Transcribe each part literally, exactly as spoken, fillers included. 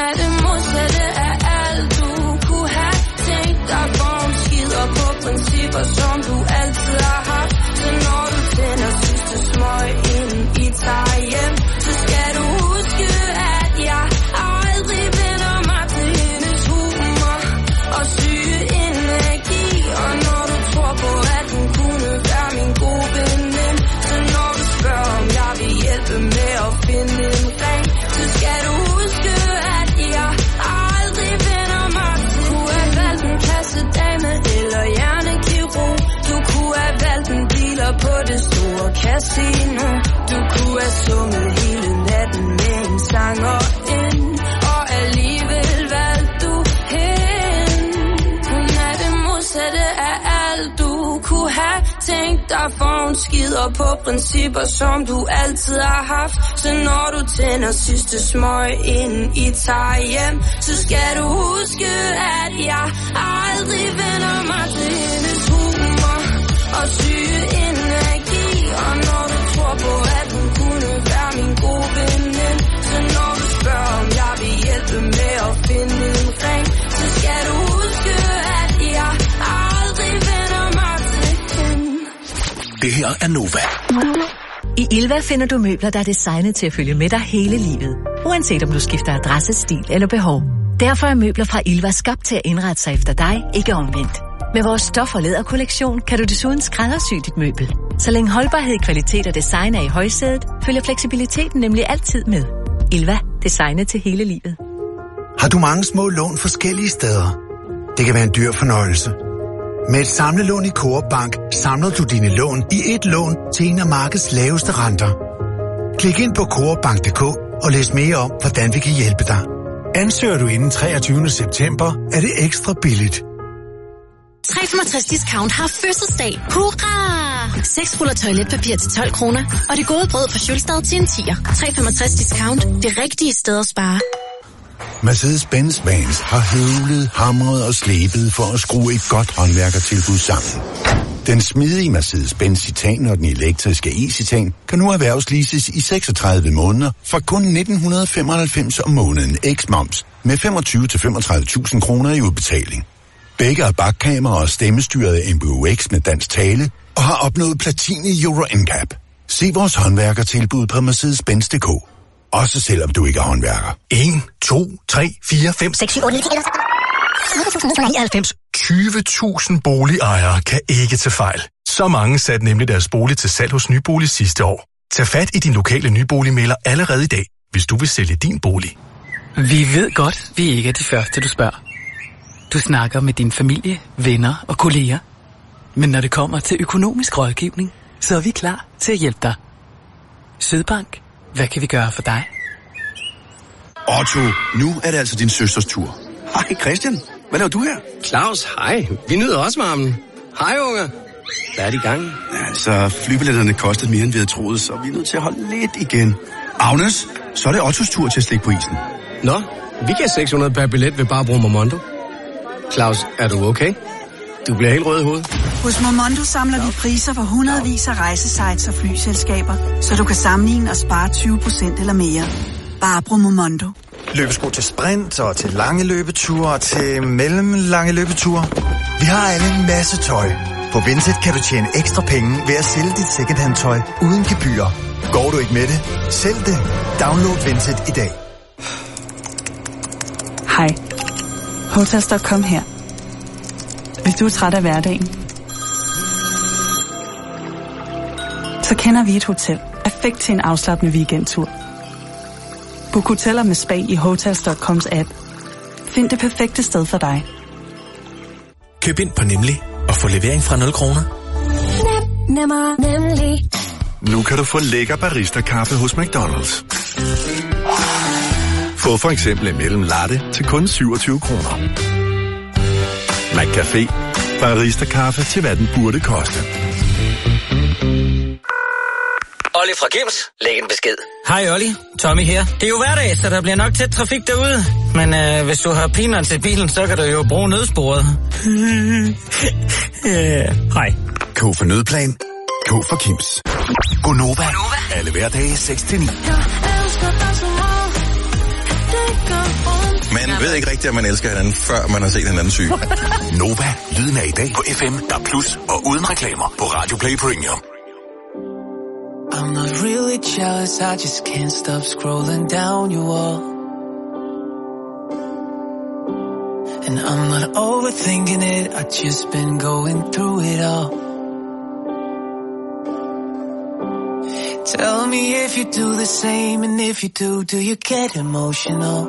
er det modsatte af alt du kunne have tænkt dig. For hun skider på principper, som du altid har haft. Så når du tænder sidste smøg, inden I tager hjem, så skal du huske, at jeg aldrig vender mig til hendes humor og syge energi. Og når du tror på, at hun kunne være min gode veninde, så når du spørger, om jeg vil hjælpe med at finde en ring, så skal du huske, at jeg aldrig vender mig til. Du kunne have valgt en kassedame eller hjernekirurg. Du kunne have valgt en dealer på det store casino. Du kunne have sunget hele natten med en sanger ind, og alligevel valgte du hende. Hun er det modsatte af alt du kunne have tænkt dig. For hun skider på principper, som du altid har haft. Så når du tænder sidste smøg, inden I tager hjem, så skal du huske, at jeg aldrig vender mig til hendes humor og syge energi. Og når du tror på, at hun kunne være min gode veninde, så når du spørger, om jeg vil hjælpe med at finde en ring, så skal du huske, at jeg aldrig vender mig til hende. Det her er Nova. I Ilva finder du møbler, der er designet til at følge med dig hele livet. Uanset om du skifter adresse, stil eller behov. Derfor er møbler fra Ilva skabt til at indrette sig efter dig, ikke omvendt. Med vores stof- og læderkollektion kan du desuden skræddersy dit møbel. Så længe holdbarhed, kvalitet og design er i højsædet, følger fleksibiliteten nemlig altid med. Ilva, designet til hele livet. Har du mange små lån forskellige steder? Det kan være en dyr fornøjelse. Med et samlelån i Coop Bank samler du dine lån i et lån til en af markedets laveste renter. Klik ind på coop bank punktum d k og læs mere om, hvordan vi kan hjælpe dig. Ansøger du inden treogtyvende september, er det ekstra billigt. tre komma femogtres Discount har fødselsdag. Hurra! seks ruller toiletpapir til tolv kroner, og det gode brød fra Sjølstad til en tier. tre komma femogtres Discount. Det rigtige sted at spare. Mercedes-Benz Vans har høvlet, hamret og slebet for at skrue et godt håndværkertilbud sammen. Den smidige Mercedes-Benz Citan og den elektriske e-Citan kan nu erhvervsleases i seksogtredive måneder for kun nitten femoghalvfems om måneden eks-moms med femogtyve til femogtredive tusind kroner i udbetaling. Begge har bakkamera og stemmestyret M B U X med dansk tale og har opnået platin i Euro N C A P. Se vores håndværkertilbud på mercedes benz punktum d k. Også selvom du ikke er håndværker. en, to, tre, fire, fem, seks, syv, otte, ni, tyve tusind boligejere kan ikke tage fejl. Så mange satte nemlig deres bolig til salg hos Nybolig sidste år. Tag fat i din lokale nyboligmægler allerede i dag, hvis du vil sælge din bolig. Vi ved godt, vi ikke er de første, du spørger. Du snakker med din familie, venner og kolleger. Men når det kommer til økonomisk rådgivning, så er vi klar til at hjælpe dig. Sydbank. Hvad kan vi gøre for dig? Otto, nu er det altså din søsters tur. Hej Christian, hvad laver du her? Claus, hej. Vi nyder også varmen. Hej unger. Hvad er det i gang? Ja, altså, flybilletterne kostede mere end vi havde troet, så vi er nødt til at holde lidt igen. Agnes, så er det Ottos tur til at slikke på isen. Nå, vi gav seks hundrede per billet ved bare bruge Momondo. Claus, er du okay? Du bliver helt rød i hovedet. Hos Momondo samler vi priser for hundredvis af rejsesites og flyselskaber, så du kan sammenligne og spare tyve procent eller mere. Bare brug Momondo. Løbesko til sprint og til lange løbeture og til mellemlange løbeture. Vi har alle en masse tøj. På Vinted kan du tjene ekstra penge ved at sælge dit secondhand tøj uden gebyr. Går du ikke med det? Sælg det. Download Vinted i dag. Hej. Hotels punktum com her. Hvis du er træt af hverdagen, så kender vi et hotel. Perfekt til en afslappende weekendtur. Book hoteller med spa i hotels punktum coms app. Find det perfekte sted for dig. Køb ind på Nemlig og få levering fra nul kroner. Nem, nemmer, nemlig. Nu kan du få lækker barista-kaffe hos McDonald's. Få for eksempel en mellem latte til kun syvogtyve kroner. McCafé. Barista-kaffe til hvad den burde koste. Olli fra Kims, læg en besked. Hej Olli, Tommy her. Det er jo hverdag, så der bliver nok tæt trafik derude. Men øh, hvis du har peanuts i bilen, så kan du jo bruge nødsporet. øh, hej. K for nødplan. K for Kims. Gonova. Alle hverdage seks til ni. Jeg elsker dig så meget. Det gør ondt. Man ved ikke rigtigt, at man elsker hinanden, før man har set hinanden syg. Nova, lyden af i dag på F M, D A B plus og uden reklamer på Radio Play Premium. I'm not really jealous, I just can't stop scrolling down your wall. And I'm not overthinking it, I've just been going through it all. Tell me if you do the same, and if you do, do you get emotional?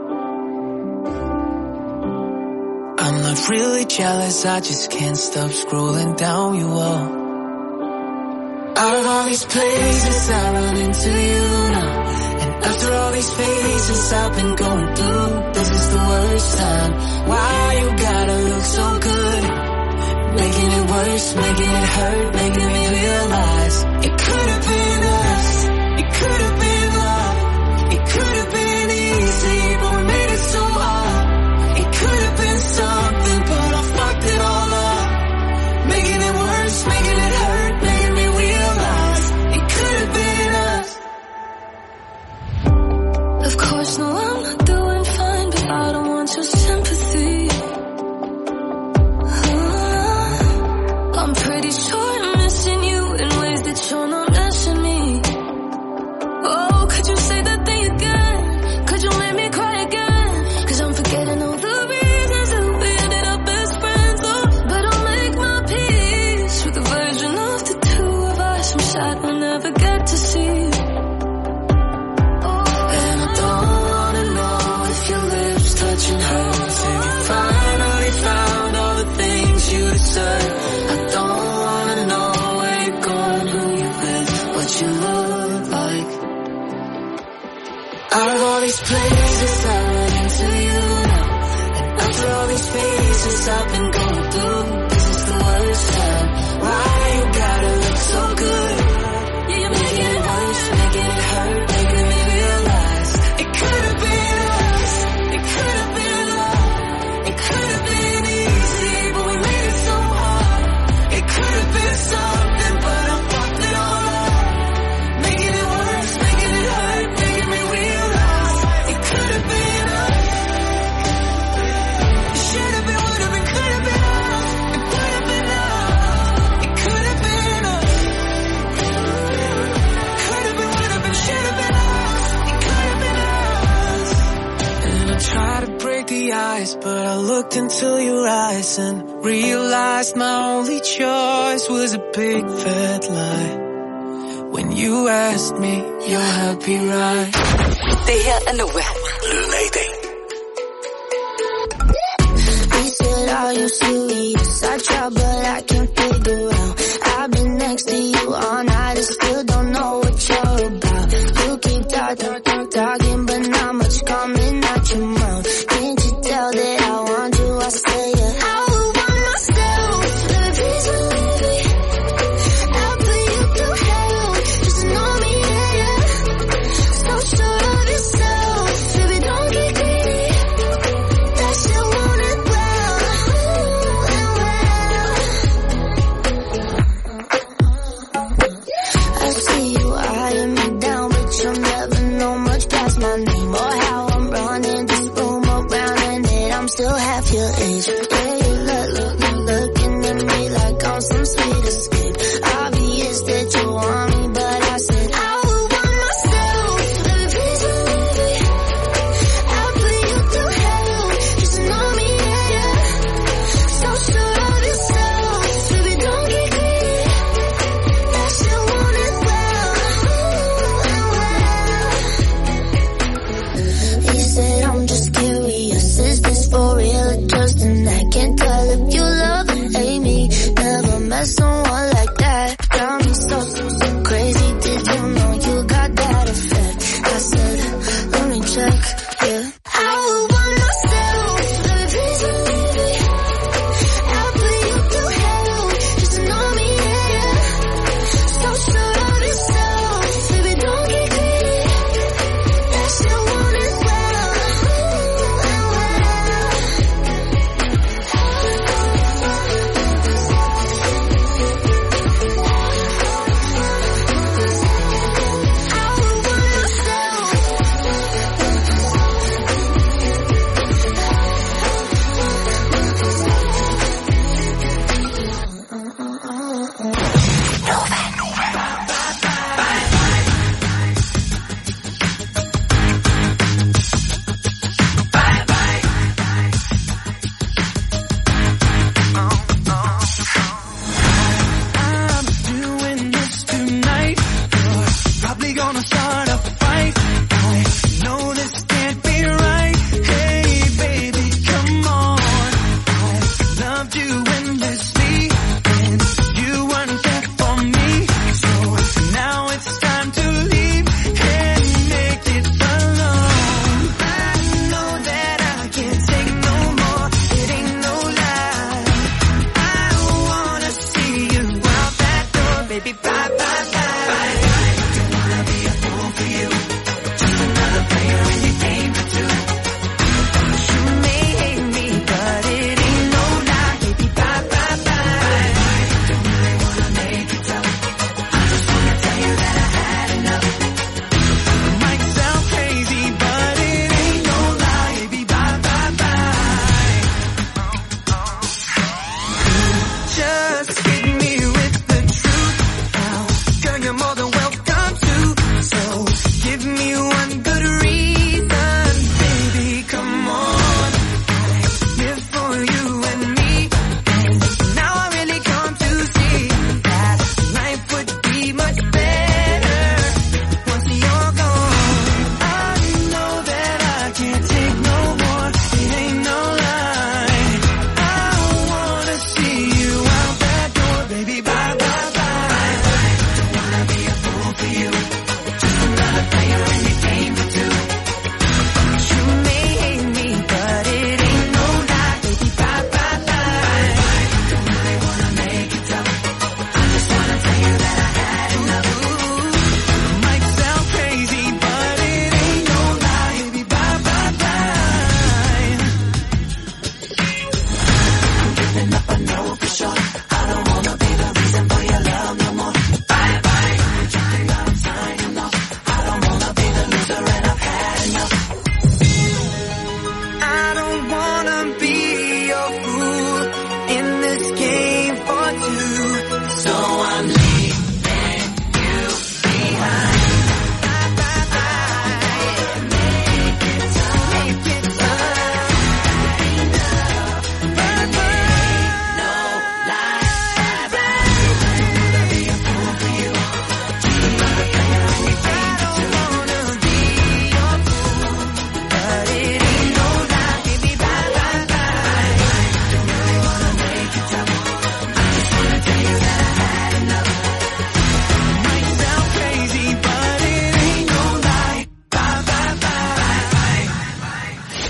I'm not really jealous, I just can't stop scrolling down your wall. Out of all these places I run into you now, and after all these phases I've been going through, this is the worst time. Why you gotta look so good, making it worse, making it hurt, making me realize it could have been us, it could have been love, it could have been easy, but we made it so hard. It could have been something, but I fucked it all up, making it worse, making it hurt, making me realize it could have been us. Of course, no, I'm not doing fine, but I don't want your sympathy. uh, I'm pretty sure I'm missing you in ways that you're not missing me. Oh, could you say that thing again? Could you make me cry again? Cause I'm forgetting all the reasons that we ended up best friends. Oh, but I'll make my peace with the version of the two of us I'm sad we'll never get to see. And I don't wanna know if your lips touching hers, if you finally found all the things you deserve. I don't wanna know where you're going, who you're with, what you look like. Out of all these places I run into you now, and after all these phases I've been going through, this is the worst time. Why you gotta look so good, yeah, you're making it worse, making it hurt, making me realize it could have been us, it could have been love, it could have been easy, but we made it so hard. It could have been something, but I fucked it all up, making it worse, making it hurt, making me realize it could have been us. It should have been, would have been, could have been us. It would have been us. It could have been us. Could have been, would have been, should have been us. It could have been us. And I tried to break the ice, but I looked into your eyes and realized my only choice was a big fat lie. When you asked me, you're happy, right? Det her er Nova. Lyden af i dag. He said, are you serious? I tried, but I can't figure out. I've been next to you all night and still don't know what you're about. You keep talking, talking, talking, but not much coming out your mouth. Can't you tell that I want you? I say, yeah. I would want myself, baby, please believe me. I'll put you through hell, just to know me, yeah, yeah. So sure of yourself, baby, don't get greedy. That shit want it well, and well. I see you eyeing me down, but you'll never know much past my name or how I'm running this room around, and that I'm still half your age. Yeah, you look, look, look, looking at me like I'm some sweet escape. Obvious that you want me, but I said I would want myself, baby, please believe me. I'll put you through hell, just to know me, yeah, yeah. So sure of yourself, baby, don't get greedy. That shit want it well, and well. He said, I'm just curious, is this for real or just an act?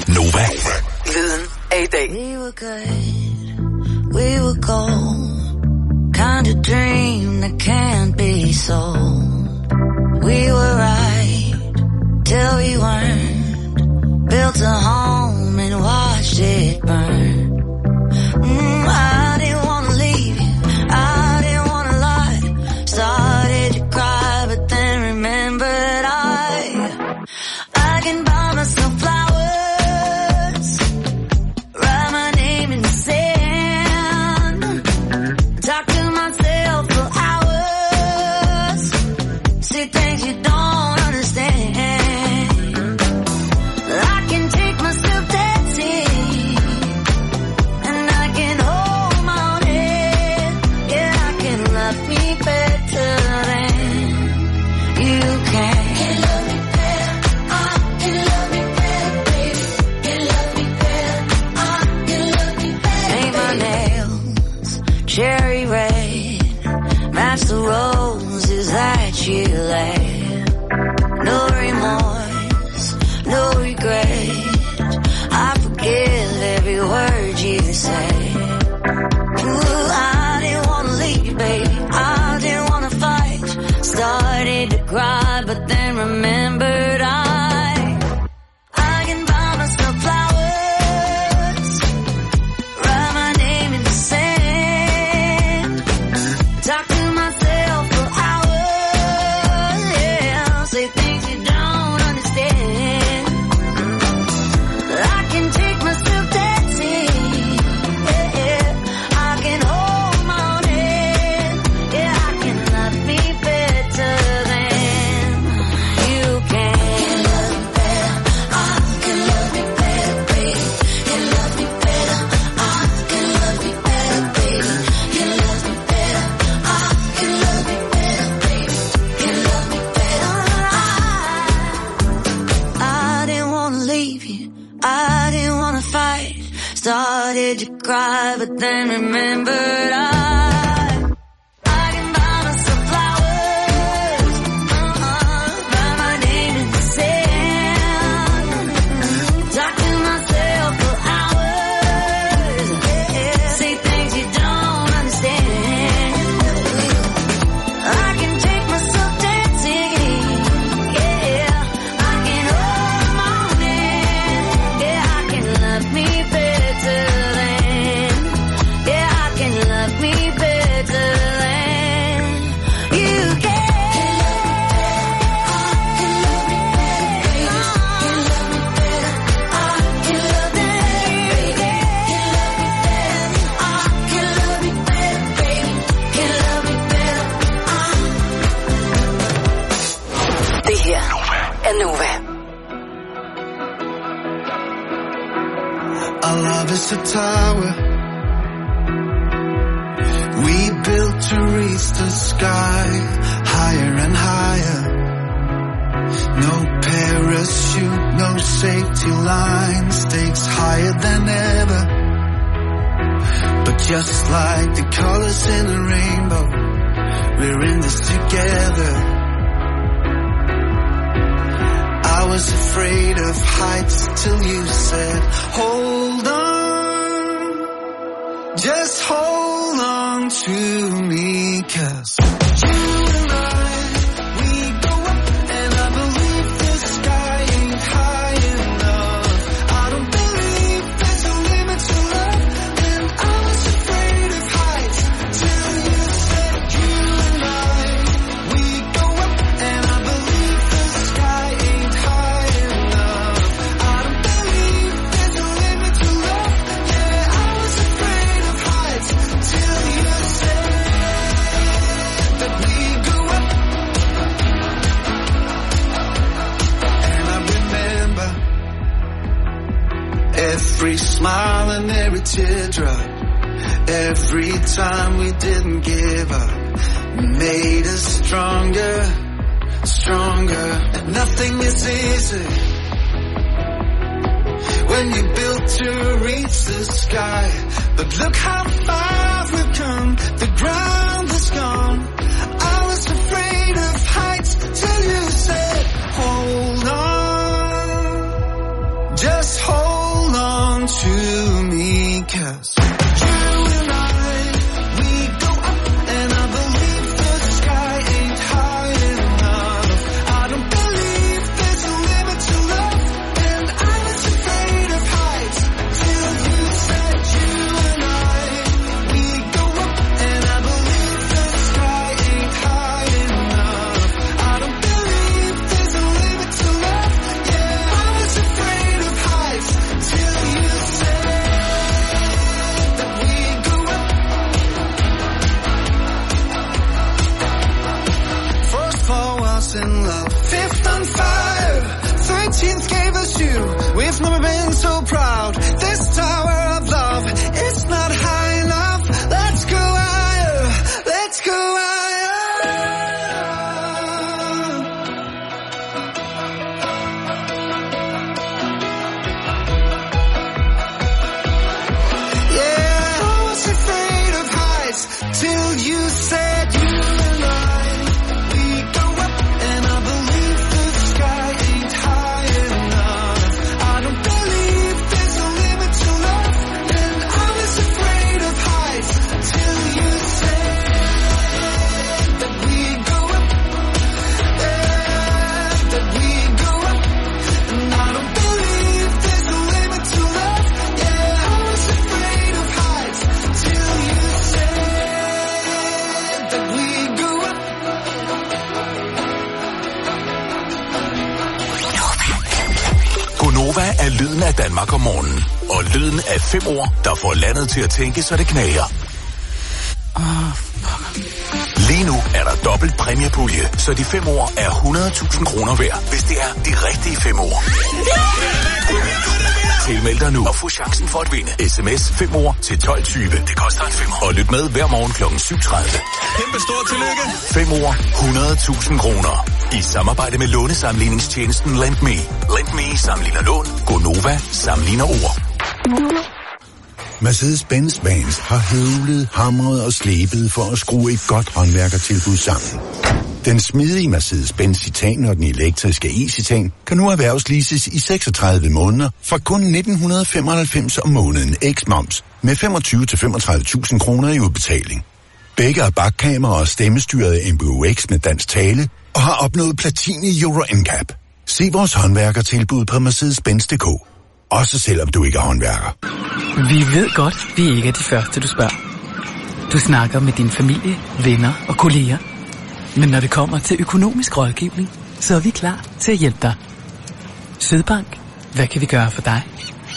Nova. Lyden af i dag. We were good, we were gold. Kind of dream that can't be sold. We were right till we weren't. Built a home and watched it burn. Mm, I didn't wanna leave you, I didn't wanna lie. Started to cry, but then remembered I I can buy myself flowers, write my name in the sand, talk to myself for hours, see things you don't understand. I can take myself dancing, and I can hold my own head. Yeah, I can love me better than you can. Can love me better, I can love me better, baby. Can love me better, I can love me better. Paint my nails cherry red, match the roses that you laid. No remorse, no regret. I forgive every word you say. Ooh, I didn't wanna leave, baby. I didn't wanna fight. Started to cry, but then remembered I I can buy myself flowers, write my name in the sand, talk to myself for hours. Yeah, say things you don't understand. I can take myself dancing. Yeah, yeah. I can hold my own head. Yeah, I can love me better than you can. Can love me better, I can love me better, baby. Can love me better, I can love me better, baby. Can love me better, I can love me better, baby. Can love me better, I I didn't wanna leave you, I didn't wanna fight. Started to cry, but then remembered I I can buy myself flowers, uh-uh, write my name in the sand, talk to myself for hours. Yeah, say things you don't understand. I can take myself dancing. Yeah, I can hold my own hand. Yeah, I can love me better than. Yeah, I can love me better than you can. Can love me better, can love me better, I can love me better, baby. Can love me better, I can love me better, baby. Can love me better, I. Det her er Nova. Our love is a tower we built to reach the sky, higher and higher. No parachute, no safety line, stakes higher than ever. But just like the colors in a rainbow, we're in this together. I was afraid of heights till you said, hold on, just hold on to me, 'cause you and I, we go up, and I believe the sky ain't high enough. I don't believe there's a limit to love, and I was afraid of heights till you said, you and I, we go up, and I believe the sky ain't high enough. I don't believe there's a limit to love. Yeah, I was afraid of heights till you said that we go up. And I remember every smile and every teardrop, every time we didn't give up, made us stronger, stronger. Nothing is easy when you built to reach the sky, but look how far we've come. The ground is gone. I was afraid of heights till you said, hold on, just hold hold on to me, 'cause you and I, we go up and I believe the sky ain't high enough. I don't believe there's a limit to love, and I was afraid of heights till you said you and I, we go up and I believe the sky ain't high enough. I don't believe there's a limit to love, yeah, I was afraid of heights till you said that we go up. First four was in love, fifth on fire, thirteenth gave us you. We've never been so proud. This tower of love, it's not high enough. Let's go higher, let's go higher. Yeah, I was afraid of heights till you said you and I, we go up and I believe the sky ain't high enough. I don't believe there's a limit to love, and I was afraid of heights till you said that we go up, yeah, that we go up, and I don't believe there's a limit to love, yeah, I was afraid of heights till you said that we go up. Gonova er lyden af Danmark om morgenen. Og lyden af fem ord, der får landet til at tænke, så det knager. Lige nu er der dobbelt præmiepulje, så de fem ord er hundrede tusind kroner værd, hvis det er de rigtige fem ord. Tilmeld dig nu og få chancen for at vinde. Sms fem ord til tolv tyve. Det koster en femmer. Og lyt med hver morgen klokken syv tredive. Kæmpe stort tillykke. fem ord, hundrede tusind kroner. I samarbejde med lånesamligningstjenesten LendMe. LendMe sammenligner lån. Gonova sammenligner ord. Mercedes-Benz Vans har høvlet, hamret og slebet for at skrue et godt håndværkertilbud sammen. Den smidige Mercedes-Benz Citan og den elektriske e-Citan kan nu erhvervsleases i seksogtredive måneder for kun nitten femoghalvfems om måneden ex-moms med femogtyve til femogtredive tusind kroner i udbetaling. Begge er bakkamera og stemmestyret M B U X med dansk tale og har opnået platin i Euro N C A P. Se vores håndværkertilbud på mercedes benz punktum d k. Også selvom du ikke er håndværker. Vi ved godt, vi ikke er de første, du spørger. Du snakker med din familie, venner og kolleger. Men når det kommer til økonomisk rådgivning, så er vi klar til at hjælpe dig. Sydbank. Hvad kan vi gøre for dig?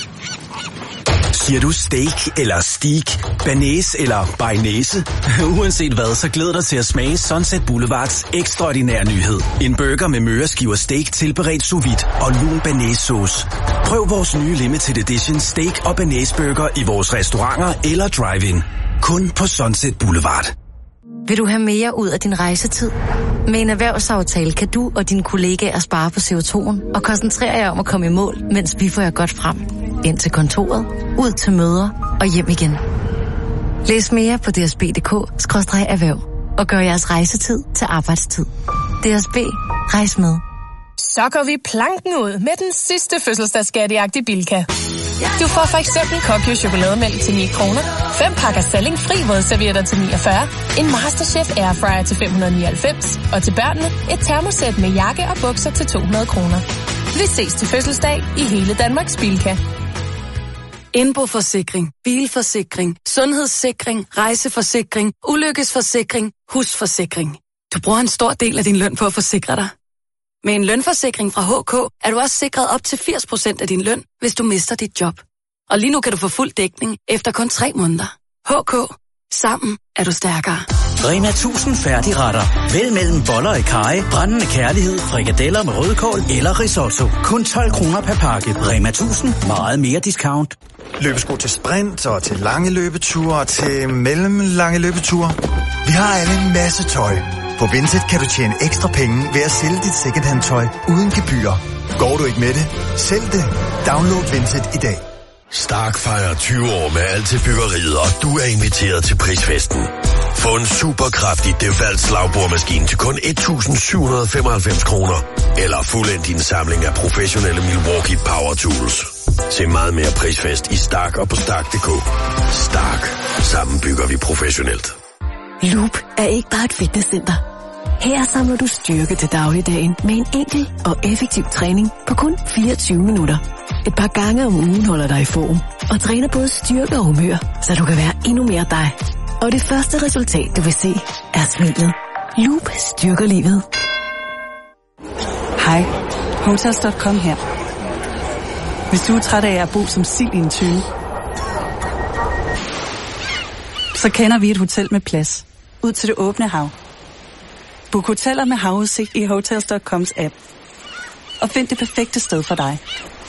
Siger du steak eller steak, banæs eller bearnaise? Uanset hvad, så glæder dig til at smage Sunset Boulevards ekstraordinære nyhed. En burger med møreskiver steak tilberedt sous vide og lun banæssauce. Prøv vores nye limited edition steak og banæsburger i vores restauranter eller drive-in. Kun på Sunset Boulevard. Vil du have mere ud af din rejsetid? Med en erhvervsaftale kan du og dine kollegaer spare på C O to'en og koncentrere jer om at komme i mål, mens vi får jer godt frem. Ind til kontoret, ud til møder og hjem igen. Læs mere på d s b punktum d k skråstreg erhverv og gør jeres rejsetid til arbejdstid. D S B. Rejs med. Så går vi planken ud med den sidste fødselsdagsskattejagt i Bilka. Du får for eksempel Kokyo chokolademælk til ni kroner, fem pakker Salling fri vådservietter til niogfyrre, en Masterchef Airfryer til fem hundrede nioghalvfems, og til børnene et termosæt med jakke og bukser til to hundrede kroner. Vi ses til fødselsdag i hele Danmarks Bilka. Indboforsikring, bilforsikring, sundhedssikring, rejseforsikring, ulykkesforsikring, husforsikring. Du bruger en stor del af din løn på at forsikre dig. Med en lønforsikring fra H K er du også sikret op til firs procent af din løn, hvis du mister dit job. Og lige nu kan du få fuld dækning efter kun tre måneder. H K. Sammen er du stærkere. Rema tusind færdigretter. Vælg mellem boller i karry, brændende kærlighed, frikadeller med rødkål eller risotto. Kun tolv kroner per pakke. Rema tusind. Meget mere discount. Løbesko til sprint og til lange løbeture og til mellemlange løbeture. Vi har alle en masse tøj. På Vinted kan du tjene ekstra penge ved at sælge dit secondhand tøj uden gebyr. Går du ikke med det? Sælg det. Download Vinted i dag. Stark fejrer tyve år med alt til byggeriet, og du er inviteret til prisfesten. Få en superkraftig DeWalt slagbordmaskine til kun et tusind syv hundrede femoghalvfems kroner. Eller fuldend din samling af professionelle Milwaukee Power Tools. Se meget mere Prisfest i Stark og på Stark punktum d k. Stark. Sammen bygger vi professionelt. Loop er ikke bare et fitnesscenter. Her samler du styrke til dagligdagen med en enkel og effektiv træning på kun fireogtyve minutter. Et par gange om ugen holder dig i form og træner både styrke og humør, så du kan være endnu mere dig. Og det første resultat, du vil se, er smilet. Loop styrker livet. Hej, Hotels punktum com her. Hvis du er træt af at bo som sild i en tønde, så kender vi et hotel med plads ud til det åbne hav. Book hoteller med havudsigt i Hotels punktum coms app. Og find det perfekte sted for dig.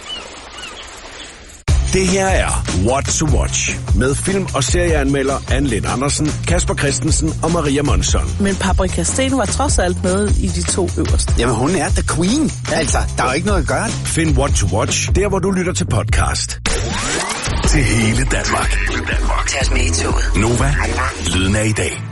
Det her er What to Watch med film- og serieanmelder Anne Lind Andersen, Kasper Christensen og Maria Monsson. Men Paprika Steen var trods alt med i de to øverste. Jamen hun er the queen. Altså, der er jo ikke noget at gøre. Find What to Watch der, hvor du lytter til podcast. Til hele Danmark. Tag os med i toget. Nova. Lyden af i dag.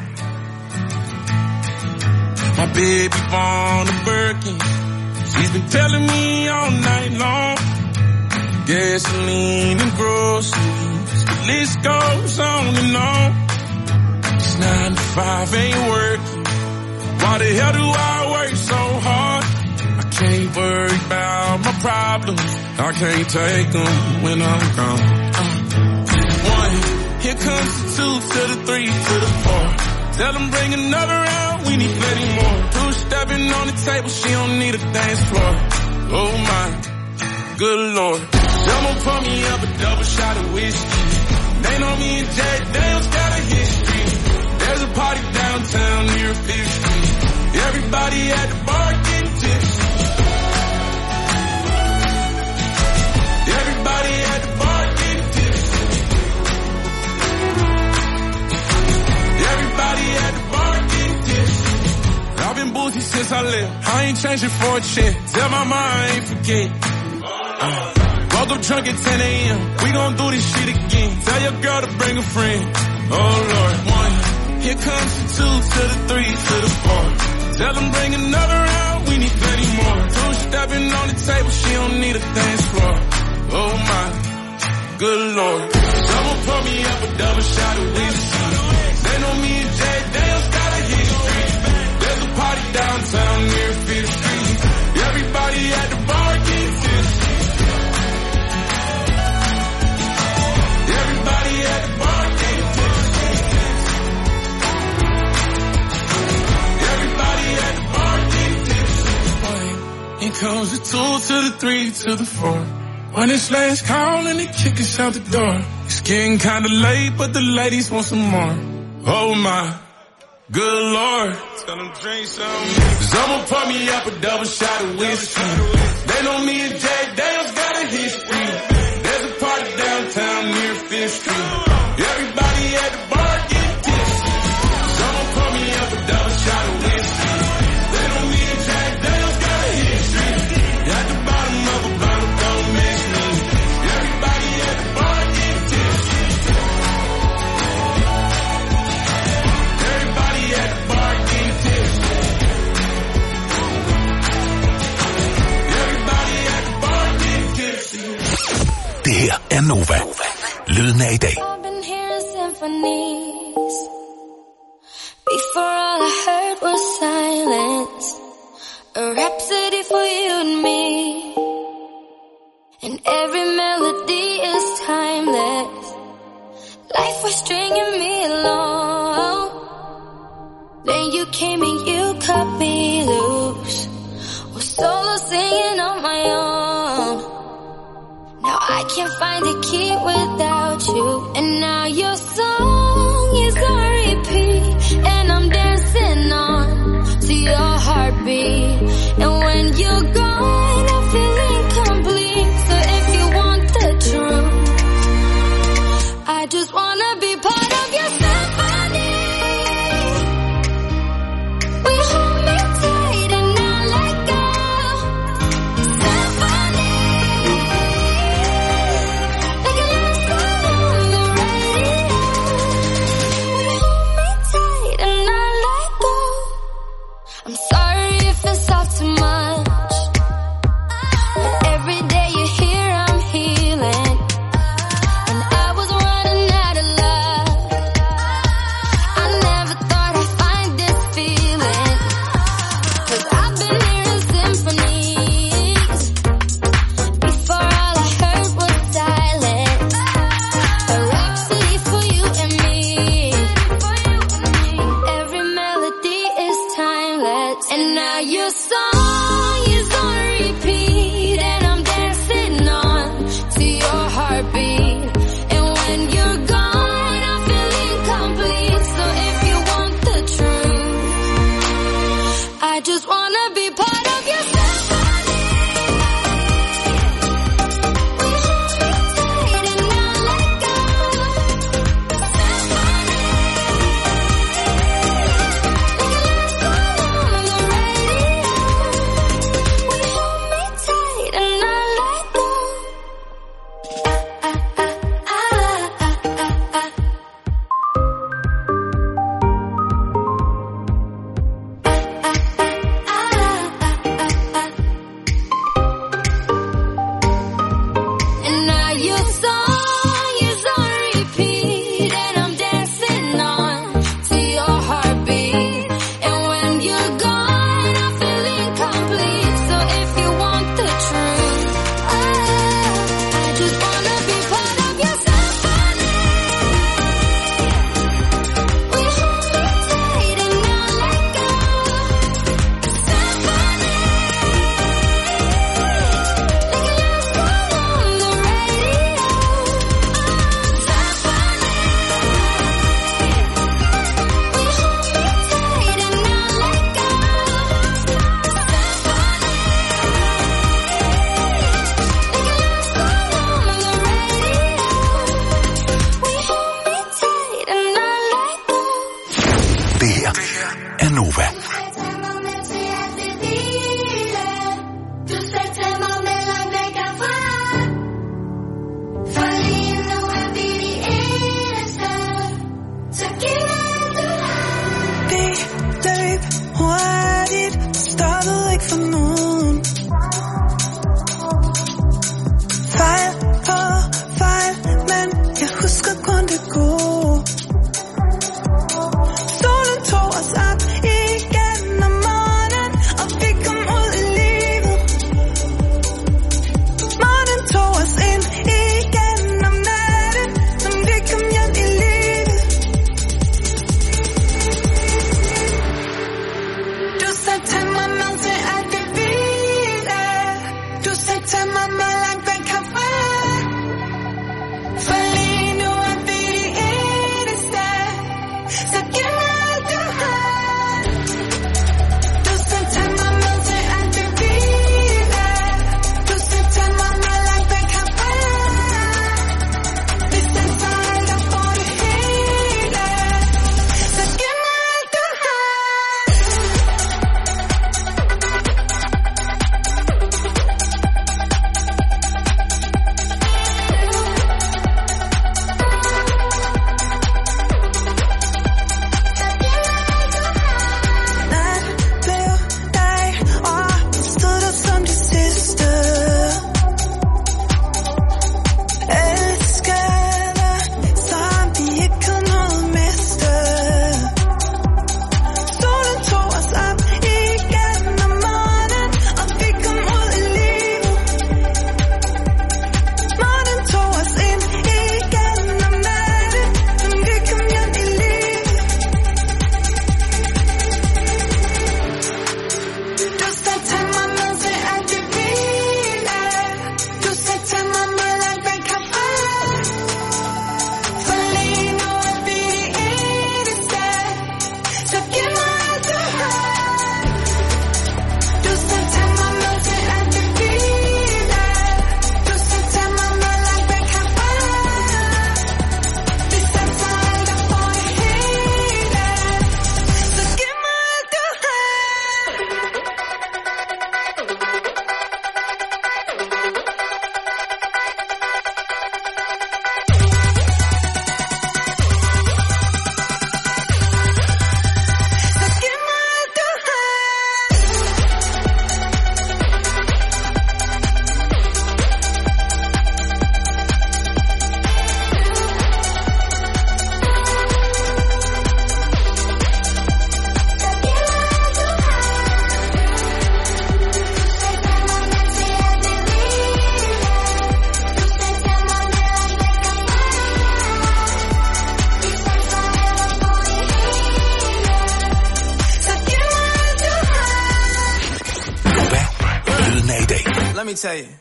My baby born a Birkin. She's been telling me all night long. Gasoline and groceries, the list goes on and on. It's nine to five, ain't working. Why the hell do I work so hard? I can't worry about my problems. I can't take them when I'm gone. Uh, one, here comes the two to the three to the four. Tell them bring another round, we need plenty more. Two stepping on the table, she don't need a dance floor. Oh my, good Lord. Someone pour me up a double shot of whiskey. They know me and Jack Daniels got a history. There's a party downtown near Fifth Street. Everybody at the bar getting tipsy. Everybody at the bar getting tipsy. Everybody at the bar getting tipsy. I've been boozy since I left. I ain't changing for a check. Tell my mind I ain't forget. Uh. Woke up drunk at ten a.m. We gon' do this shit again. Tell your girl to bring a friend. Oh Lord, one. Here comes the two to the three to the four. Tell them bring another round. We need plenty more. Two stepping on the table. She don't need a dance floor. Oh my, good Lord. Someone pour me up a double shot of whiskey. They know me and Jack Daniels got a history. There's a party downtown near Fifth Street. Everybody at the bar getting tipsy. Everybody at the bar getting tipsy. Everybody at the bar getting tipsy. Here comes the two to the three to the four. When it's last call and they kick us out the door. It's getting kinda late, but the ladies want some more. Oh my, good Lord. Tell them drink some. Someone pour me up a double shot of whiskey. They know me and Jack Daniels got a history. There's a party downtown near Fifth Street. Everybody at the bar getting tipsy. Someone pour me up a double shot of whiskey. They know me and Jack Daniels got a history. At the bottom of a bottle, don't miss me. Everybody at the bar getting tipsy. Everybody at the bar getting tipsy. Everybody at the bar getting tipsy. Det her er Nova. Lyden af i dag. I've been hearing symphonies. Before all I heard was silence. A rhapsody for you and me. And every melody is timeless. Life was stringing me along. Then you came and you cut me loose. Was solo singing on my own. Now I can't find a key without you. And now your song is on repeat. And I'm dancing on to your heartbeat. And when you're gone, I feel incomplete. So if you want the truth, I just wanna be part of your symphony. We hold me tight and not let go. Symphony. Like a love song on the radio. We hold me tight and not let go. I'm sorry if it's all too much. But every day you're here, I'm healing. me tell you.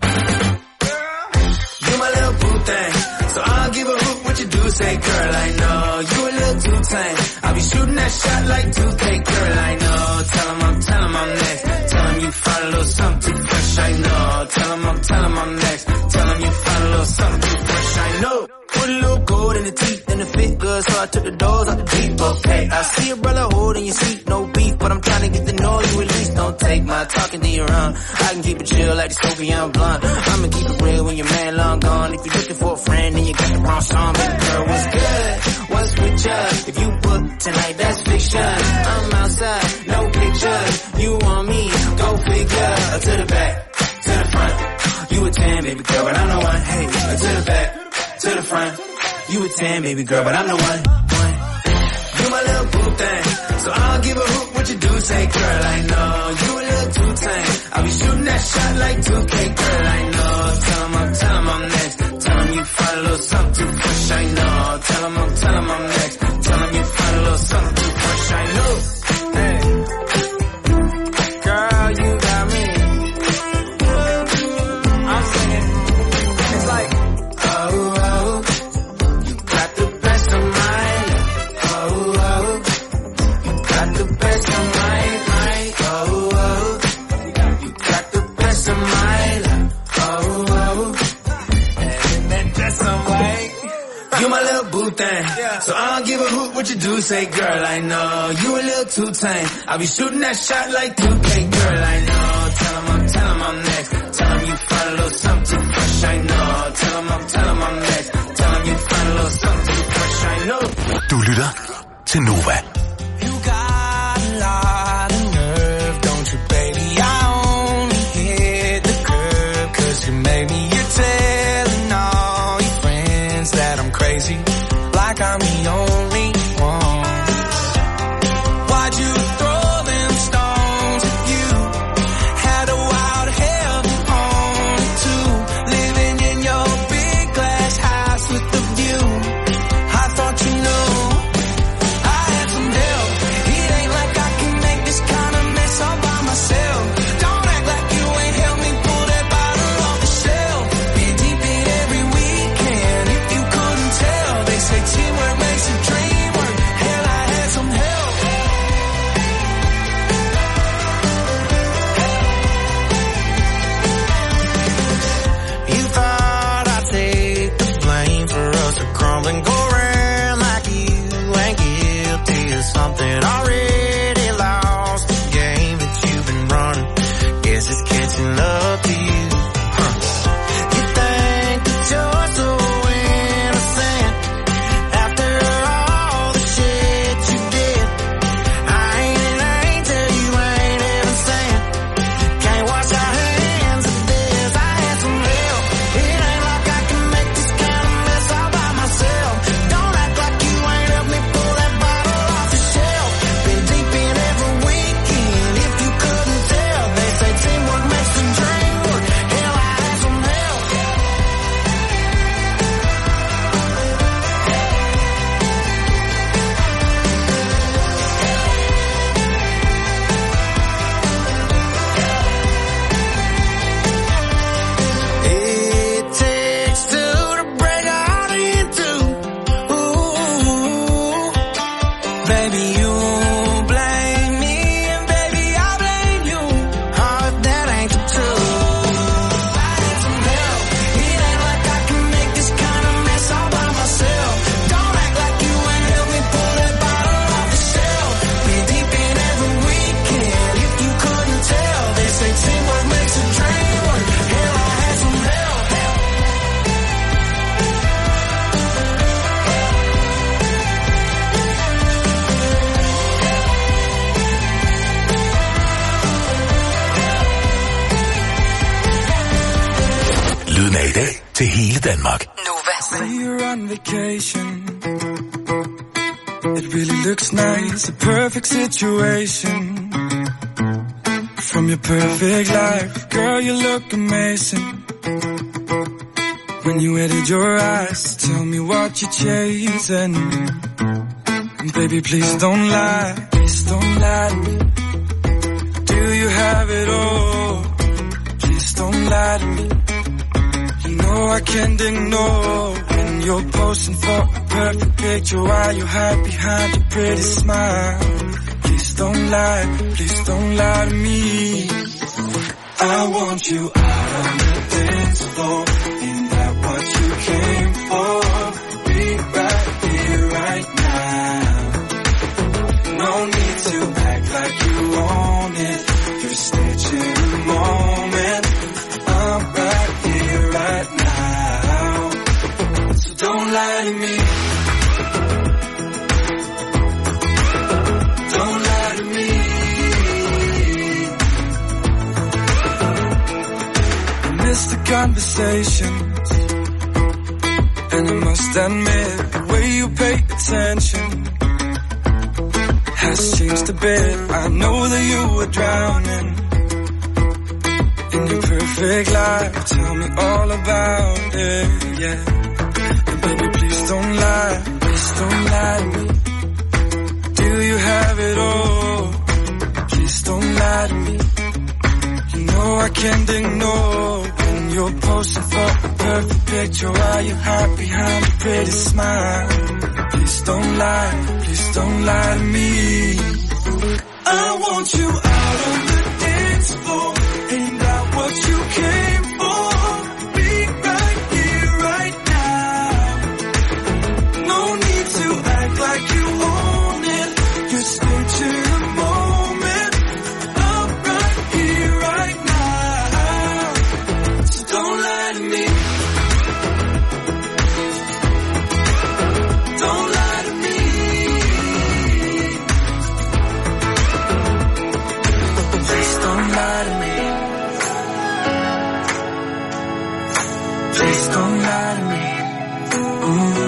You my little boo thing, so I'll give a hoot what you do say, girl, I know. You a little too tame, I'll be shooting that shot like two K, girl, I know. Tell him I'm, tell him I'm next. Tell him you find a little something too fresh, I know. Tell him I'm, tell him I'm next. Tell him you find a little something too fresh, I know. Put a little gold in the teeth and the fit good, so I took the doors out the deep, okay. I see a brother holding your seat, no beef, but I'm trying to get to know you at least. Don't take my talking to your own. I can keep it chill like the Soviet blonde. I'ma keep it real when your man long gone. If you're looking for a friend, then you got the wrong song. Baby girl, what's good? What's with you? If you book tonight, that's fiction. I'm outside, no pictures. You want me? Go figure. To the back, to the front. You a ten, baby girl, but I'm the one. Hey, to the back, to the front. You a ten, baby girl, but I'm the one. one. You my little boo thing, so I'll give a hoot what you do say, girl, I know. You a little too tame, I'll be shooting that shot like two K, girl, I know. Tell him I'm, tell him I'm next. Tell him you find a little something too fresh, I know. Tell him I'm, tell him I'm next. Tell him you find a little something too fresh, I know. Hey, girl, you got me. I'm singing, it's like, oh, oh, you got the best of mine. Oh, oh, you got the best of mine, mine. Oh, oh, you got the best of mine. Oh, oh, and that dress I'm like, you my little boo thing, so I don't give a hoot what you do say, girl, I know. You a little too tame, I'll be shooting that shot like two K, girl, I know. Tell him I'm, tell him I'm next. Tell him you find a little something too fresh, I know. Tell him I'm, tell him I'm next. Tell him you find a little something too fresh, I know. Du lytter til Nova. You got a lot of nerve, don't you, baby? I only hit the curb 'cause you made me. You're telling all your friends that I'm crazy, like I'm the only one. Why'd you throw them stones at you? Had a wild hell on too, living in your big glass house with the view. I thought you knew I had some help. It ain't like I can make this kind of mess all by myself. Don't act like you ain't helped me pull that bottle off the shelf. Been deep in every weekend, if you couldn't tell. They say teamwork makes the dream work. Hell, I had some help. You thought I'd take the blame for us to crumble and go around like you ain't guilty of something. Already lost the game that you've been running. Guess it's catching up to you. Huh. You think that you're so innocent after all the shit you did. I ain't an angel, you ain't innocent. Can't wash our hands of this. I had some help. It ain't like I can make this kind of mess all by myself. Don't act like you ain't helped me pull that bottle off the shelf. Been deep in every weekend, if you couldn't tell. They say teamwork makes the dream work. Hell, I had some help. It takes two to break a heart in two. Ooh, baby, you blame me, and baby, I blame you. Oh, if that ain't the truth. I had some help. It ain't like I can make this kind of mess all by myself. Don't act like you ain't helped me pull that bottle off the shelf. Been deep in every weekend, if you couldn't tell. They say teamwork makes a dream work. Hell, I had some help. Lyden af i dag til hele Danmark. Say you're on vacation. It really looks nice, a perfect situation. From your perfect life, girl, you look amazing. When you edit your eyes, tell me what you're chasing. And baby, please don't lie, please don't lie to me. Do you have it all? Please don't lie to me. You know I can't ignore when you're posing for a perfect picture while you hide behind your pretty smile. Please don't lie, please don't lie to me. I want you out on the dance floor. Ain't that what you came for? Be right here, right now. No need to act like you own it. You're stitching the moment. I'm right here, right now. So don't lie to me. Don't lie to me. I miss the conversations, and I must admit the way you pay attention has changed a bit. I know that you were drowning in your perfect life. Tell me all about it, yeah. And baby, please don't lie, please don't lie to me. Do you have it all? Please don't lie to me. You know I can't ignore when you're posing for a perfect picture while you hide behind a pretty smile. Please don't lie, please don't lie to me. I want you out on the dance floor. Ain't that what you came for? Be right here, right now. No need to act like you own it. You're staging the moment. I'm right here, right now. So don't lie to me. Don't lie to me. Please don't lie to me. Please don't lie to me. Ooh.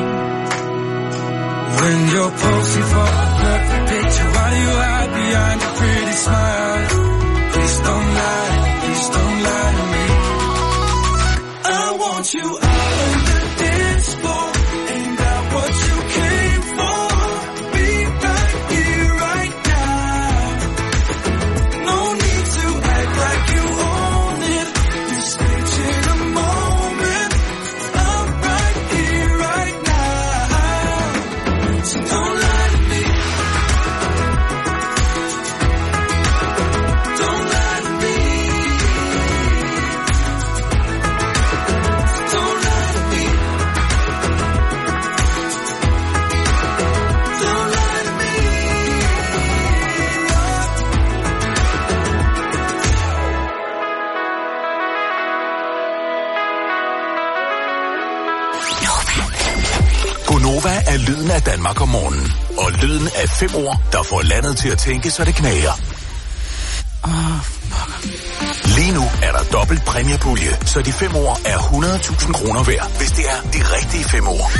When you're posing for a perfect picture, why do you hide behind a pretty smile? Please don't lie, please don't lie to me. I want you out on the dance floor. Ain't that what you came for? Be right here, right now. No need to act like you own it. You staging a moment. I'm right here, right now. So don't lie to me. Don't lie to me. Don't lie to me. Don't lie to me. Gonova er lyden af Danmark om morgenen. Og lyden af fem ord, der får landet til at tænke, så det knager. Lige nu er der dobbelt præmiepulje, så de fem ord er hundrede tusind kroner værd, hvis det er de rigtige fem ord.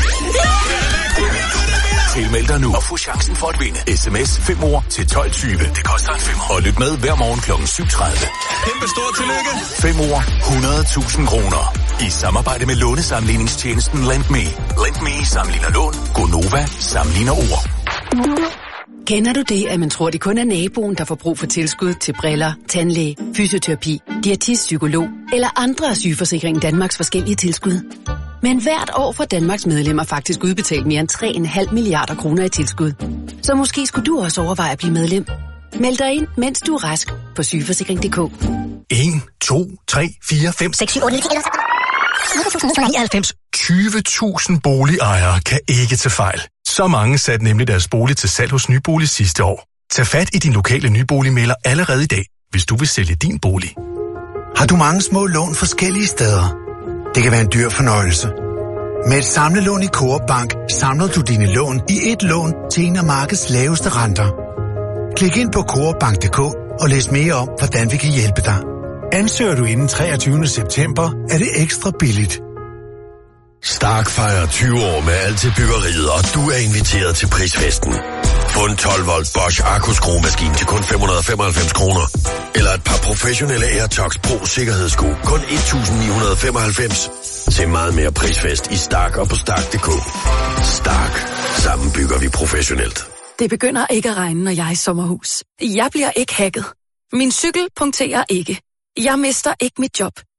Tilmeld dig nu og få chancen for at vinde. S M S fem ord til tolv tyve. Det koster en femmer. Og lyt med hver morgen klokken syv tredive. Kæmpe stort tillykke. fem ord, hundrede tusind kroner. I samarbejde med lånesamligningstjenesten LendMe. LendMe sammenligner lån. Gonova sammenligner ord. Kender du det, at man tror, det kun er naboen, der får brug for tilskud til briller, tandlæge, fysioterapi, diætist, psykolog eller andre af Sygeforsikringen Danmarks forskellige tilskud? Men hvert år får Danmarks medlemmer faktisk udbetalt mere end tre komma fem milliarder kroner i tilskud. Så måske skulle du også overveje at blive medlem. Meld dig ind, mens du er rask på sygeforsikring punktum d k. en, to, tre, fire, fem, seks, syv, otte, ni, ti, elleve, tyve tusind boligejere kan ikke tage fejl. Så mange satte nemlig deres bolig til salg hos Nybolig sidste år. Tag fat i din lokale nyboligmægler allerede i dag, hvis du vil sælge din bolig. Har du mange små lån forskellige steder? Det kan være en dyr fornøjelse. Med et samlelån i Coop Bank samler du dine lån i et lån til en af markedets laveste renter. Klik ind på coop bank punktum d k og læs mere om, hvordan vi kan hjælpe dig. Ansøger du inden treogtyvende september, er det ekstra billigt. Stark fejrer tyve år med alt til byggeriet, og du er inviteret til prisfesten. Få en tolv volt Bosch Arco-skruemaskine til kun fem hundrede og femoghalvfems kroner. Eller et par professionelle AirTox Pro sikkerhedssko kun et tusind ni hundrede og femoghalvfems. Se meget mere prisfest i Stark og på stark punktum d k. Stark. Sammen bygger vi professionelt. Det begynder ikke at regne, når jeg er i sommerhus. Jeg bliver ikke hacket. Min cykel punkterer ikke. Jeg mister ikke mit job.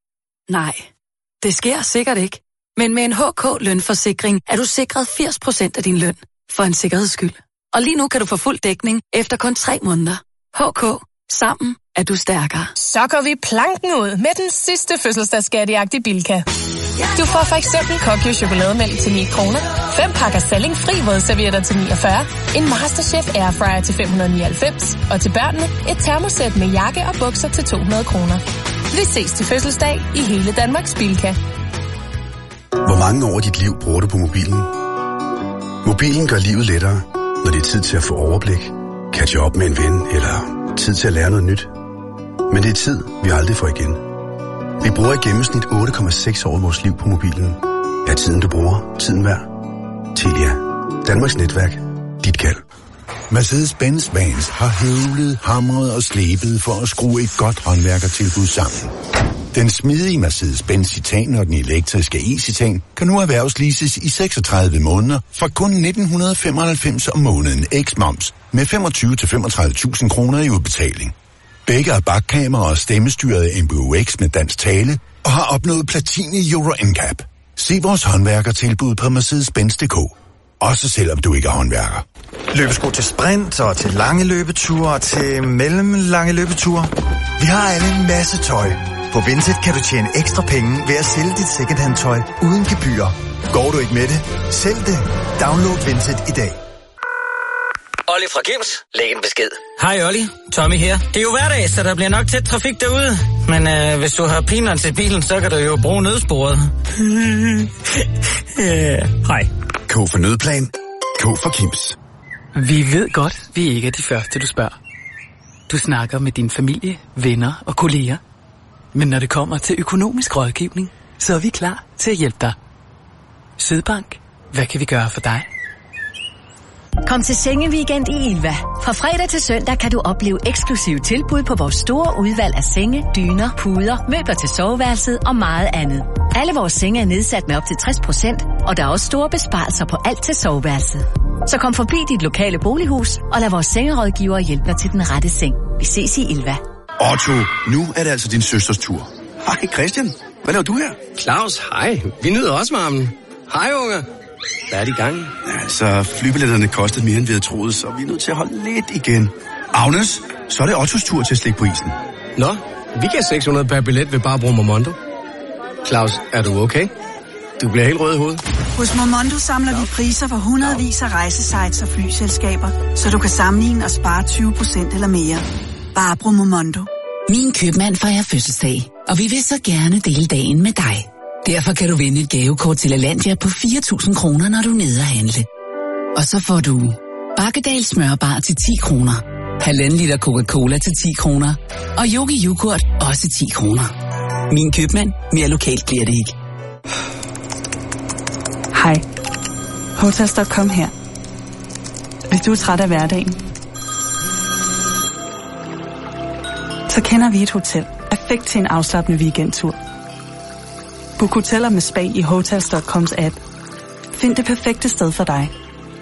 Nej, det sker sikkert ikke. Men med en H K-lønforsikring er du sikret firs procent af din løn. For en sikkerheds skyld. Og lige nu kan du få fuld dækning efter kun tre måneder. H K. Sammen er du stærkere. Så går vi planken ud med den sidste fødselsdagsskatjagt i Bilka. Du får for eksempel Kokyo chokolademælk til ni kroner, fem pakker Salling fri vådservietter til niogfyrre, en Masterchef Airfryer til fem hundrede nioghalvfems, og til børnene et termosæt med jakke og bukser til to hundrede kroner. Vi ses til fødselsdag i hele Danmarks Bilka. Hvor mange år af dit liv bruger du på mobilen? Mobilen gør livet lettere, når det er tid til at få overblik, catche op med en ven eller tid til at lære noget nyt. Men det er tid, vi aldrig får igen. Vi bruger i gennemsnit otte komma seks år af vores liv på mobilen. Er tiden, du bruger, tiden værd? Telia. Danmarks netværk. Dit kald. Mercedes-Benz Vans har høvlet, hamret og slebet for at skrue et godt håndværkertilbud sammen. Den smidige Mercedes-Benz Citan og den elektriske e-Citan kan nu erhvervsleases i seksogtredive måneder fra kun nitten femoghalvfems om måneden ex-moms med femogtyve til femogtredive tusind kroner i udbetaling. Begge er bakkamera og stemmestyret M B U X med dansk tale og har opnået platin i Euro N C A P. Se vores håndværkertilbud på mercedes benz punktum d k. Også selvom du ikke er håndværker. Løbesko til sprint og til lange løbeture og til mellemlange løbeture. Vi har alle en masse tøj. På Vinted kan du tjene ekstra penge ved at sælge dit secondhand tøj uden gebyr. Går du ikke med det? Sælg det. Download Vinted i dag. Olli fra Kims, læg en besked. Hej Olli, Tommy her. Det er jo hverdag, så der bliver nok tæt trafik derude. Men øh, hvis du har pineren til bilen, så kan du jo bruge nødsporet. Hej. K for nødplan. K for Kims. Vi ved godt, vi ikke er de første, du spørger. Du snakker med din familie, venner og kolleger. Men når det kommer til økonomisk rådgivning, så er vi klar til at hjælpe dig. Sydbank, hvad kan vi gøre for dig? Kom til Sengeweekend i Ilva. Fra fredag til søndag kan du opleve eksklusive tilbud på vores store udvalg af senge, dyner, puder, møbler til soveværelset og meget andet. Alle vores senge er nedsat med op til tres procent, og der er også store besparelser på alt til soveværelset. Så kom forbi dit lokale bolighus og lad vores sengerådgivere hjælpe dig til den rette seng. Vi ses i Ilva. Otto, nu er det altså din søsters tur. Hej Christian, hvad laver du her? Claus, hej. Vi nyder også varmen. Hej unger. Hvad er det i gang? Altså, flybilletterne kostede mere, end vi havde troet, så vi er nødt til at holde lidt igen. Agnes, så er det Ottos tur til at slikke på isen. Nå, vi giver seks hundrede per billet ved bare at bruge Momondo. Claus, er du okay? Du bliver helt rød i hovedet. Hos Momondo samler vi priser for hundredvis af rejsesites og flyselskaber, så du kan sammenligne og spare tyve procent eller mere. Bare brug Momondo. Min købmand fejrer fødselsdag, og vi vil så gerne dele dagen med dig. Derfor kan du vinde et gavekort til Alandia på fire tusind kroner, når du er nede og handle. Og så får du Bakkedal smørbar til ti kroner, halvanden liter Coca-Cola til ti kroner, og Yogi Yoghurt også ti kroner. Min købmand, mere lokalt bliver det ikke. Hej. Hotels punktum com her. Hvis du er træt af hverdagen, så kender vi et hotel. Perfekt til en afslappende weekendtur. Book hoteller med spa i hotels punktum coms app. Find det perfekte sted for dig.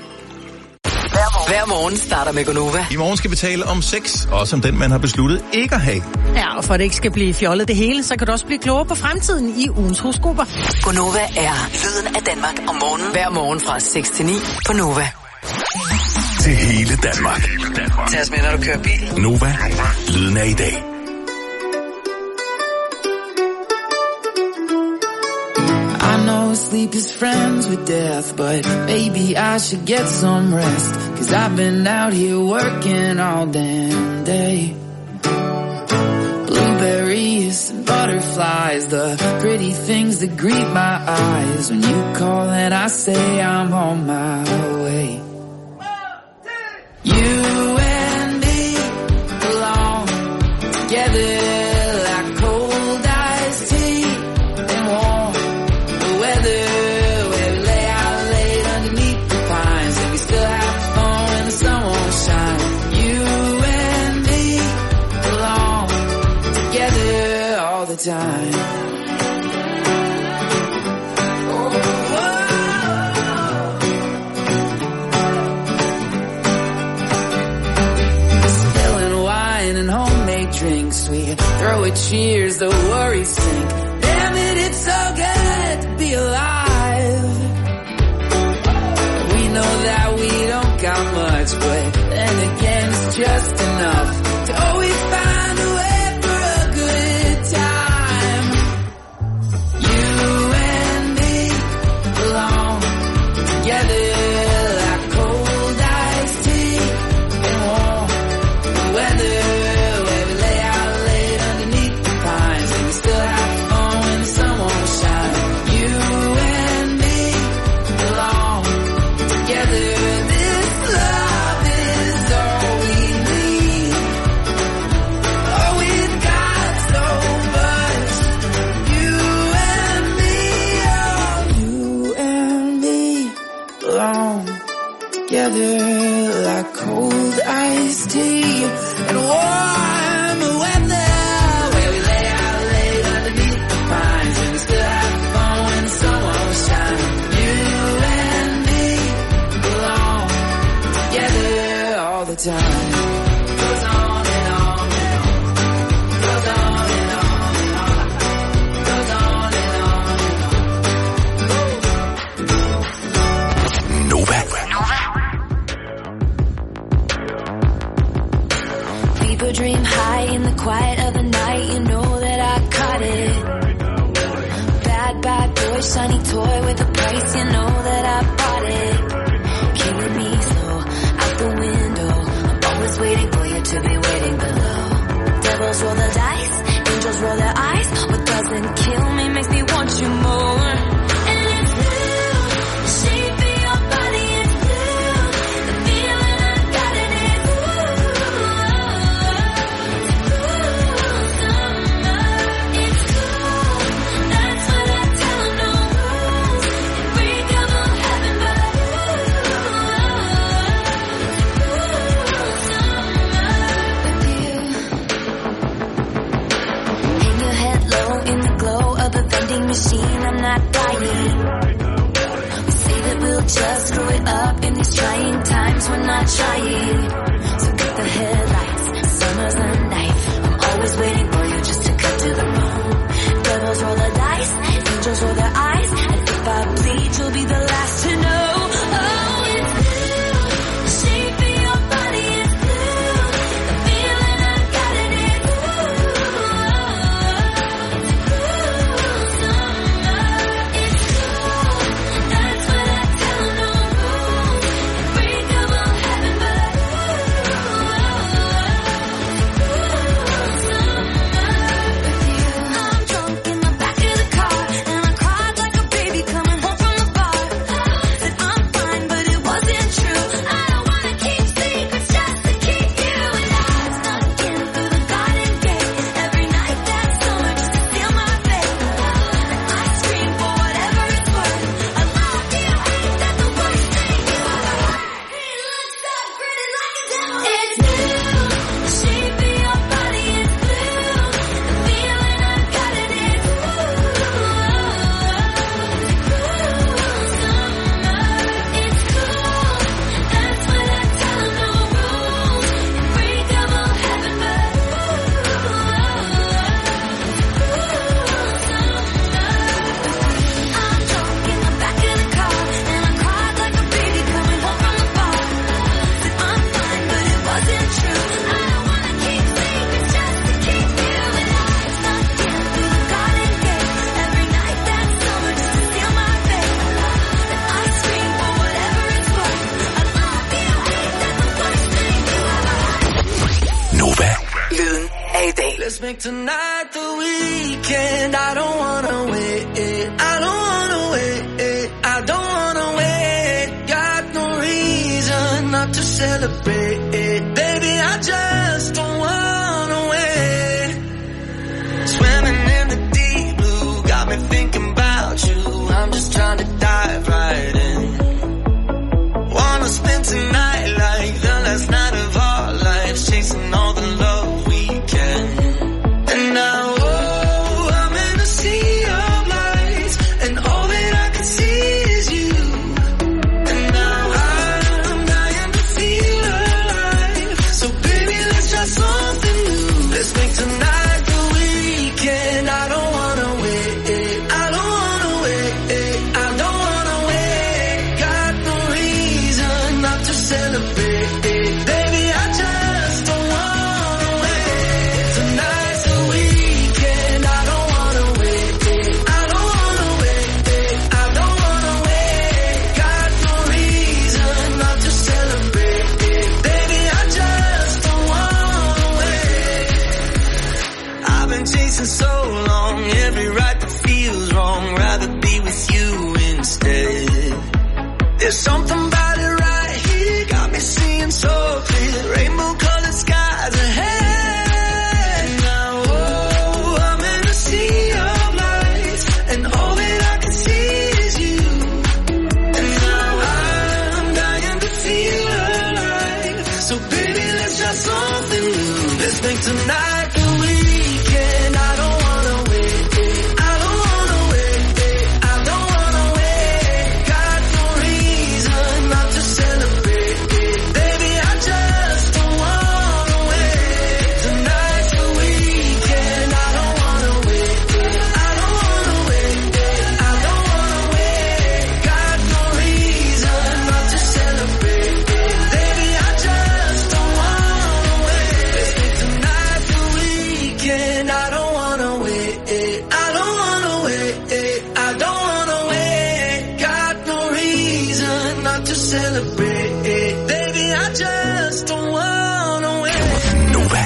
Hver morgen starter med Gonova. I morgen skal vi tale om sex, også om den, man har besluttet ikke at have. Ja, og for at det ikke skal blive fjollet det hele, så kan du også blive klogere på fremtiden i ugens horoskoper. Gonova er lyden af Danmark om morgenen. Hver morgen fra seks til ni på Nova. Til hele Danmark. Tag os med, når du kører bil. Nova, lyden af i dag. I know sleep is friends with death, but maybe I should get some rest, 'cause I've been out here working all damn day. Blueberries and butterflies, the pretty things that greet my eyes. When you call and I say I'm on my way. You and me belong together. Time. Spilling wine and homemade drinks, we throw a cheers, the worries sink. Damn it. belong together like cold iced tea and warm weather. Where we lay out late underneath the pines and we still have fun when the sun won't shine. You and me belong together all the time. Goes on and on and on. Goes on and on and on. Goes on and on and on. Nova. People dream high in the quiet of the night. You know that I caught it. Bad, bad boy, shiny toy with a price. You know that I bought it. Killing me slow out the window. I'm always waiting for you to be waiting below. Devils roll the dice, angels roll their eyes. What doesn't kill me makes me want you more. And it's blue, the shape of your body is blue. The feeling I got in it, ooh. It's cool, that's what I tell 'em, no rules. Break up on heaven, but hang your head low in the glow of a vending machine. I'm not dying. We say that we'll just screw it up in these trying times. We're not trying. So get the headlights. Summer's the night. I'm always waiting for you just to cut to the bone. Devils roll the dice, angels roll their eyes, and if I bleed, you'll be the last to know. Oh, it's blue. The shape of your body is blue. The feeling I got in it, ooh. It's cool, that's what I tell 'em, no rules. Break up on heaven, but I'm drunk in the back of the car, and I cried like a baby coming home from the bar. Said I'm fine, but it wasn't true. I don't wanna keep secrets just to keep you. And I snuck in through the garden gate every night that summer just to steal my fate. And I scream for whatever it's worth. I love you, ain't that the worst thing you ever heard? He looks so pretty like a devil. It's blue, the shape of your body is blue. The feeling I got in it, ooh. It's cool, that's what I tell 'em, no rules. Break up on heaven, but I'm drunk in the back of the car, and I cried like a baby coming home from the bar. Said I'm fine, but it wasn't true. I don't wanna keep secrets just to keep you. And I snuck in through the garden gate every night that summer just to steal my fate. And I scream for whatever it's worth. I love you, ain't that the worst thing you ever heard? Nova. Lyden af i dag. Let's make tonight the weekend. I don't wanna wait. I don't wanna wait. I don't wanna wait. Got no reason not to celebrate. Baby, I just don't wanna wait. Swimming in the deep blue got me thinking about you. I'm just trying to dive right in. Wanna spend tonight like the last night of our lives, chasing all the love we can. And now, oh, I'm in a sea of lights, and all that I can see is you. And now I'm dying to feel celebrate. Baby, I just don't wanna wait. Nova.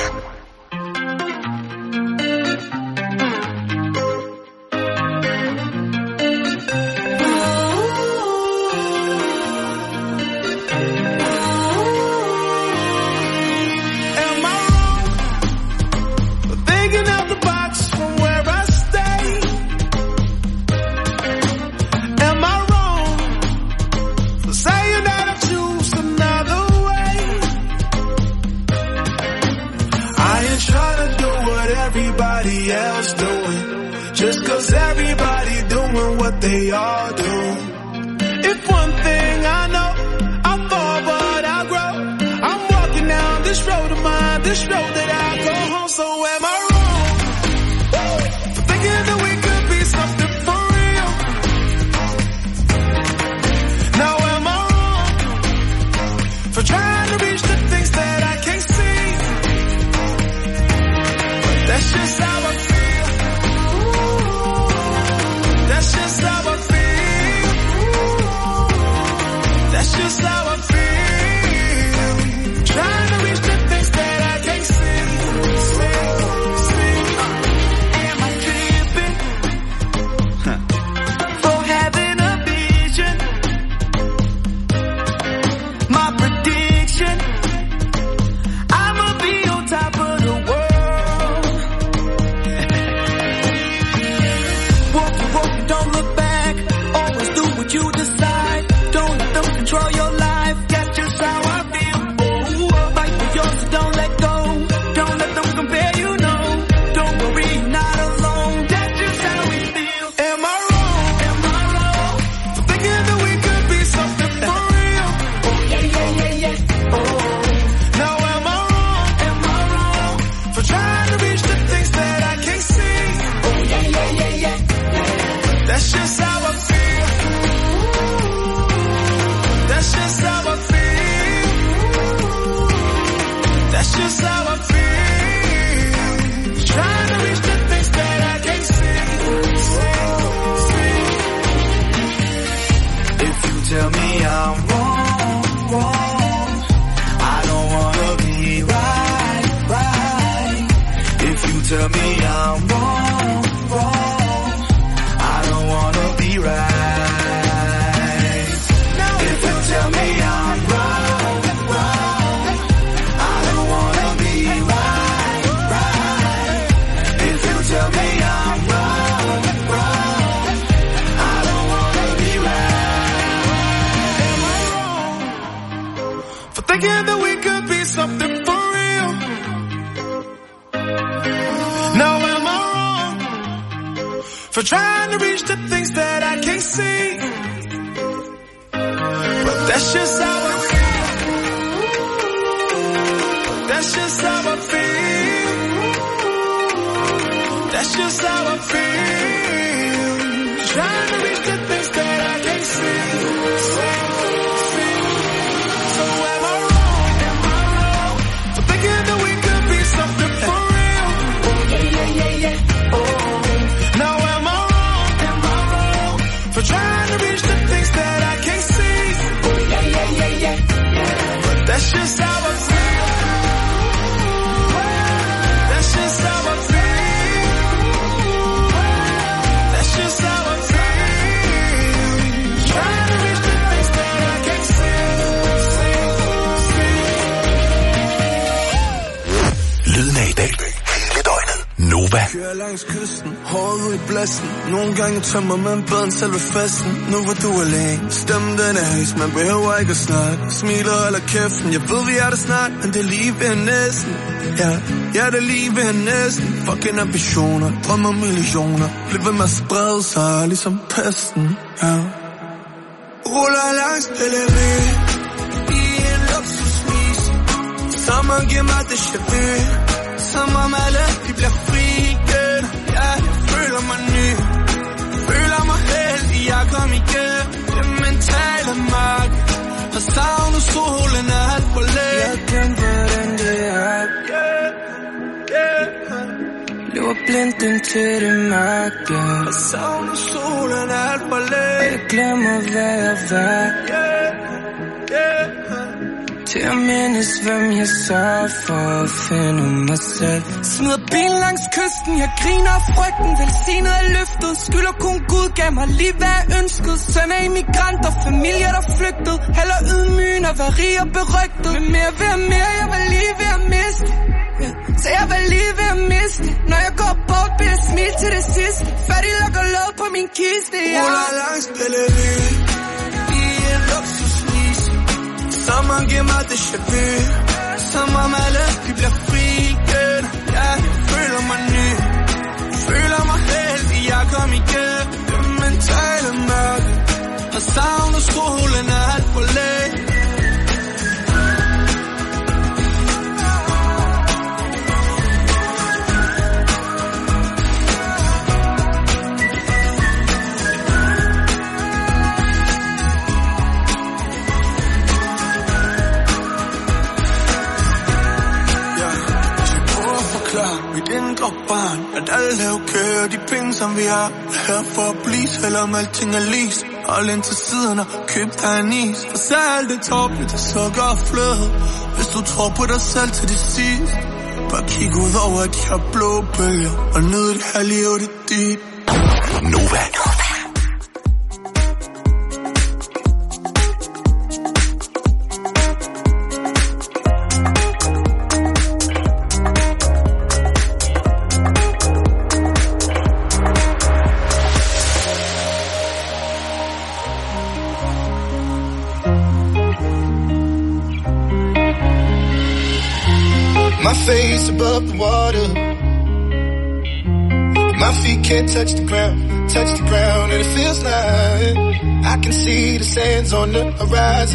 Else doing, just cause everybody doing what they all do. If one thing I know, I'm fall but I grow. I'm walking down this road of mine, this road that I go home. So am I wrong for thinking that we could be something for real? Now am I wrong for trying to reach the things that I can't see? But that's just how I feel. That's just how I feel. That's just how I feel. Trying to reach the things that I can't see. See, see. Am I tripping for having a vision? My prediction, I'ma be on top of the world. Walk, walk, don't look back. Always do what you decide. Don't let them control your life. That's just how I feel. Oh, fight for yours, so don't let go. Don't let them compare, you know. Don't worry, you're not alone. That's just how we feel. Am I wrong? Am I wrong for thinking that we could be something for real? Oh yeah, yeah, yeah, yeah. Oh, now am I wrong? Am I wrong for trying to reach the things that I can't see? Oh yeah, yeah, yeah, yeah. That's just how I feel. That's just how I feel. That's just how I feel. Trying to reach the things that I can't see. See, see. If you tell me I'm wrong, wrong, I don't wanna be right, right. If you tell me I'm wrong, wrong, I don't wanna be right. If you tell me I'm wrong, wrong, I don't wanna be right, right. If you tell me I'm wrong, wrong, I don't wanna be right. Am I wrong for thinking that we could be something for real? Now am I wrong for trying to reach the things that I can't see? But that's just how I feel. That's just how I feel. That's just how I feel. Trying to reach the things that I can't see. See, see. So am I wrong? Am I wrong for thinking that we could be something for real? Oh yeah, yeah, yeah, yeah. Oh, now am I wrong? Am I wrong for trying to reach the things that I can't see? Oh yeah, yeah, yeah, yeah, yeah. But that's just how I feel. That's just how I feel. That's just how I feel. Trying to reach the things that I can't see. See, see. Lyden af i dag. Hele døgnet. Nova. Kører langs kysten, håret ud i blæsten. Nogle gange tømmer man bedre end selve festen. Nu hvor du er alene, stemmen den er højs. Man behøver ikke at snakke, smiler eller kæften. Jeg ved vi er der snart, men det er lige ved næsten. Ja, ja det er lige ved næsten. Fucking ambitioner, drømmer millioner. Bliv ved med at sprede sig, ligesom pesten. Ja. Ruller langs L V i en luksusmis. Sommer giver mig det déjà vu. Som om alle de bliver fri igen. Ja, jeg føler mig ny. Føler mig heldig, jeg kom igen. Det mentale mørke har savnet solen alt for længe. Jeg glemte hvordan det er. Yeah, yeah. Løber blindt ind til det mørke. Har savnet solen alt for længe. Jeg glemmer hvad jeg var. Yeah. til at mindes, hvem jeg sørger for at finde mig selv. Smider bilen langs kysten, jeg griner af frygten, velsignet af løftet. Skylder kun Gud, gav mig lige hvad jeg ønskede. Søn af immigranter, familier der flygtede. Heller ydmygen og være rig og berygtet. Men mere ved at mere, jeg var lige ved at miste. Ja. Så jeg var lige ved at miste. Når jeg går bort, bliver jeg smil til det sidste. Fattig lukker låg på min kiste, ja. Ruller langs Bellevue i en luksusmis. Sommeren giver mig déjà vu. Som om alle de bliver fri igen. Jeg føler mig ny. Føler mig heldig, jeg kom igen. Det mentale mørke. Og savner skolen er alt for læg. Mit indre barn, at alle er okay, og de penge som vi har er her for at blive, selvom alting er lis. Hold ind til siden og køb dig en is. For så er alt det tåbeligt, det sukker og fløde. Hvis du tror på dig selv til det sidste, bare kig ud over de her blå bølger og nyd det her liv, det er dit. Nova. My face above the water. My feet can't touch the ground, touch the ground, and it feels like I can see the sands on the horizon.